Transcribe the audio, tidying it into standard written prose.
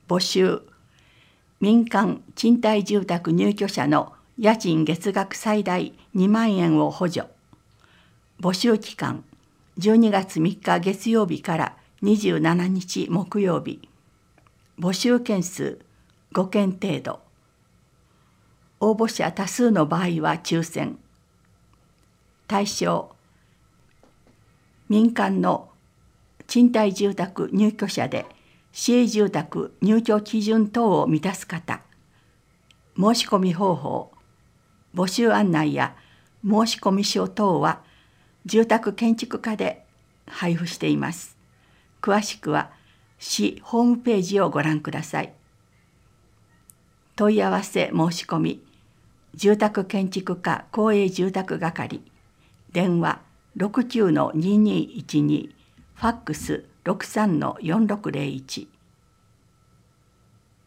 募集。民間賃貸住宅入居者の家賃月額最大2万円を補助。募集期間12月3日月曜日から27日木曜日。募集件数5件程度。応募者多数の場合は抽選。対象民間の賃貸住宅入居者で市営住宅入居基準等を満たす方。申し込み方法、募集案内や申し込み書等は住宅建築課で配布しています。詳しくは市ホームページをご覧ください。問い合わせ申し込み、住宅建築課公営住宅係、電話 69-2212、ファックス 63-4601。